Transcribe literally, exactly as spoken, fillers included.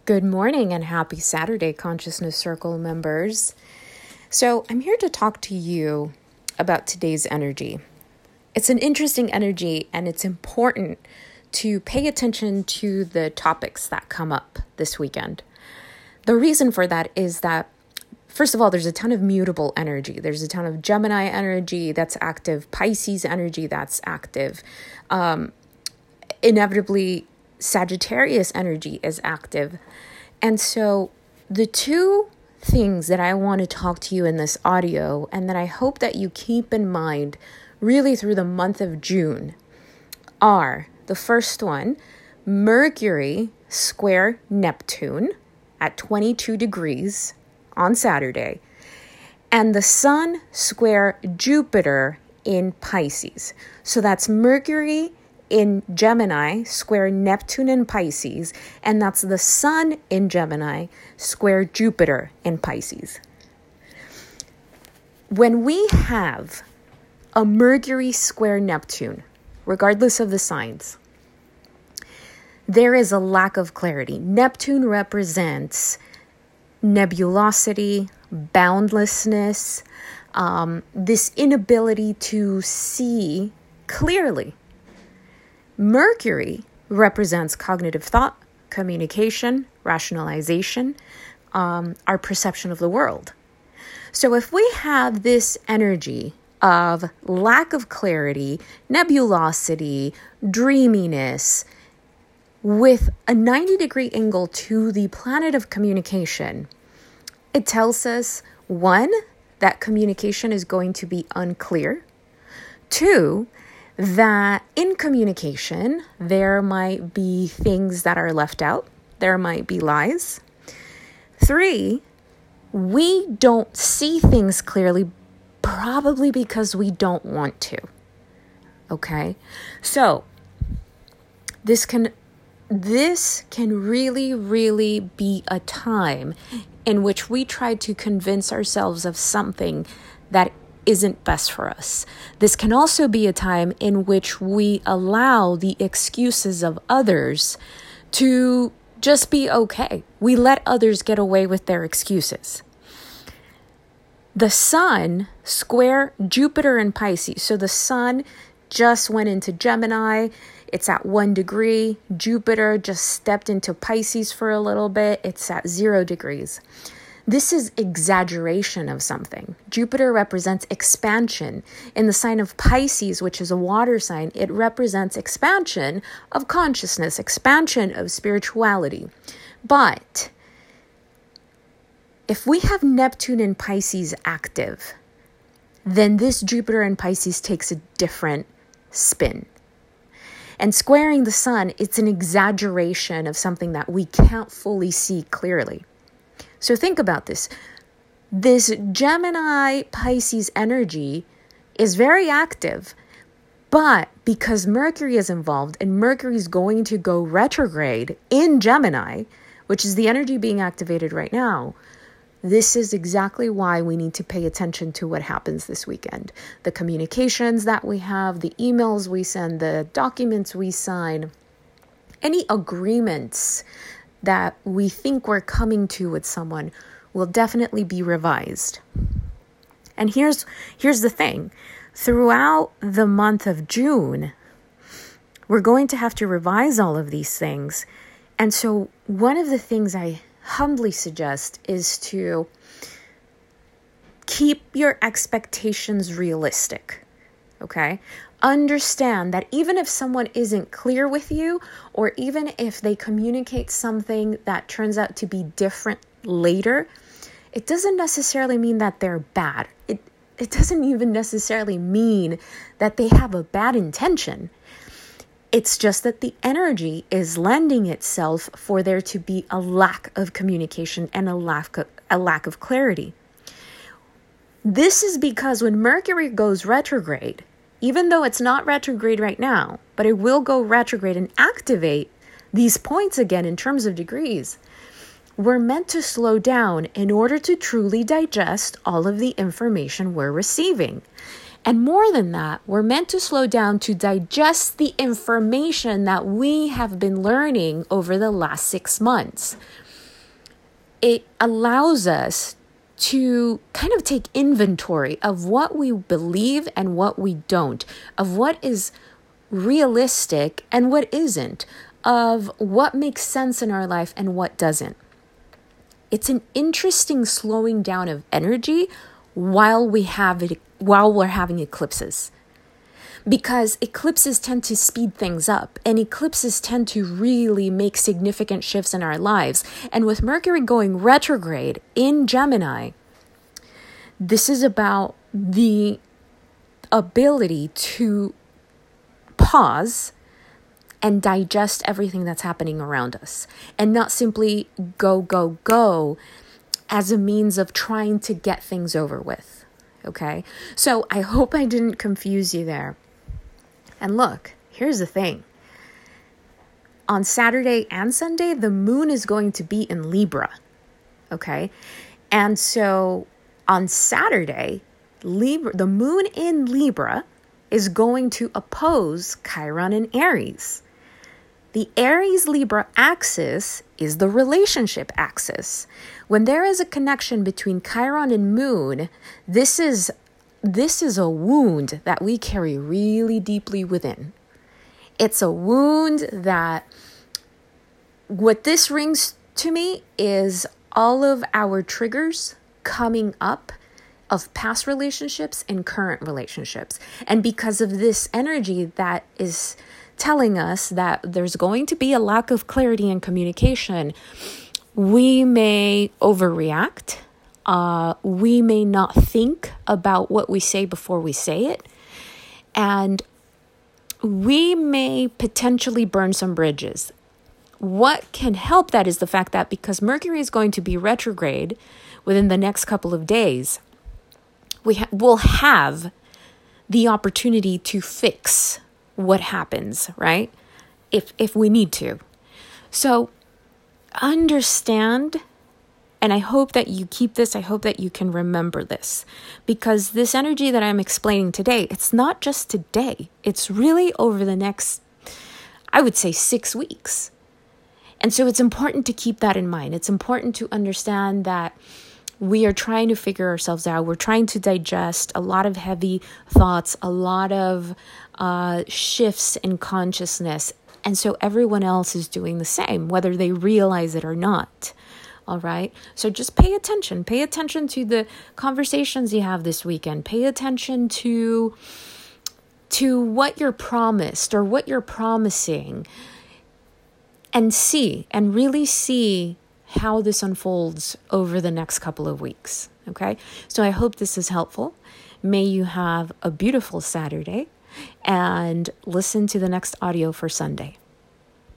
Good morning and happy Saturday, Consciousness Circle members. So I'm here to talk to you about today's energy. It's an interesting energy, and it's important to pay attention to the topics that come up this weekend. The reason for that is that, first of all, there's a ton of mutable energy. There's a ton of Gemini energy that's active, Pisces energy that's active. Um, inevitably, Sagittarius energy is active. And so the two things that I want to talk to you in this audio, and that I hope that you keep in mind really through the month of June, are the first one, Mercury square Neptune at twenty-two degrees on Saturday, and the Sun square Jupiter in Pisces. So that's Mercury in Gemini, square Neptune in Pisces, and that's the Sun in Gemini, square Jupiter in Pisces. When we have a Mercury square Neptune, regardless of the signs, there is a lack of clarity. Neptune represents nebulosity, boundlessness, um, this inability to see clearly. Mercury represents cognitive thought, communication, rationalization, um, our perception of the world. So if we have this energy of lack of clarity, nebulosity, dreaminess, with a ninety degree angle to the planet of communication, it tells us, one, that communication is going to be unclear. Two, that in communication, there might be things that are left out. There might be lies. Three, we don't see things clearly, probably because we don't want to. Okay? So, this can, this can really, really be a time in which we try to convince ourselves of something that isn't best for us. This can also be a time in which we allow the excuses of others to just be okay. We let others get away with their excuses. The Sun square Jupiter in Pisces. So the Sun just went into Gemini. It's at one degree. Jupiter just stepped into Pisces for a little bit. It's at zero degrees. This is exaggeration of something. Jupiter represents expansion. In the sign of Pisces, which is a water sign, it represents expansion of consciousness, expansion of spirituality. But if we have Neptune in Pisces active, then this Jupiter in Pisces takes a different spin. And squaring the Sun, it's an exaggeration of something that we can't fully see clearly. So think about this. This Gemini Pisces energy is very active, but because Mercury is involved and Mercury is going to go retrograde in Gemini, which is the energy being activated right now, this is exactly why we need to pay attention to what happens this weekend. The communications that we have, the emails we send, the documents we sign, any agreements that we think we're coming to with someone will definitely be revised. And here's here's the thing. Throughout the month of June, we're going to have to revise all of these things. And so one of the things I humbly suggest is to keep your expectations realistic. Okay? Understand that even if someone isn't clear with you, or even if they communicate something that turns out to be different later, it doesn't necessarily mean that they're bad. It it doesn't even necessarily mean that they have a bad intention. It's just that the energy is lending itself for there to be a lack of communication and a lack of, a lack of clarity. This is because when Mercury goes retrograde, even though it's not retrograde right now, but it will go retrograde and activate these points again in terms of degrees, we're meant to slow down in order to truly digest all of the information we're receiving. And more than that, we're meant to slow down to digest the information that we have been learning over the last six months. it allows us to kind of take inventory of what we believe and what we don't, of what is realistic and what isn't, of what makes sense in our life and what doesn't. It's an interesting slowing down of energy while we have it, while we're having eclipses. Because eclipses tend to speed things up, and eclipses tend to really make significant shifts in our lives. And with Mercury going retrograde in Gemini, this is about the ability to pause and digest everything that's happening around us, and not simply go, go, go as a means of trying to get things over with. Okay? So I hope I didn't confuse you there. And look, here's the thing. On Saturday and Sunday, the moon is going to be in Libra. Okay? And so on Saturday, Libra, the moon in Libra is going to oppose Chiron in Aries. The Aries-Libra axis is the relationship axis. When there is a connection between Chiron and moon, this is This is a wound that we carry really deeply within. It's a wound that, what this rings to me is all of our triggers coming up of past relationships and current relationships. And because of this energy that is telling us that there's going to be a lack of clarity and communication, we may overreact. Uh, we may not think about what we say before we say it. And we may potentially burn some bridges. What can help that is the fact that because Mercury is going to be retrograde within the next couple of days, we ha- will have the opportunity to fix what happens, right? If if we need to. So understand. And I hope that you keep this. I hope that you can remember this, because this energy that I'm explaining today, it's not just today. It's really over the next, I would say, six weeks. And so it's important to keep that in mind. It's important to understand that we are trying to figure ourselves out. We're trying to digest a lot of heavy thoughts, a lot of uh, shifts in consciousness. And so everyone else is doing the same, whether they realize it or not. All right. So just pay attention. Pay attention to the conversations you have this weekend. Pay attention to, to what you're promised or what you're promising, and see and really see how this unfolds over the next couple of weeks. Okay. So I hope this is helpful. May you have a beautiful Saturday, and listen to the next audio for Sunday.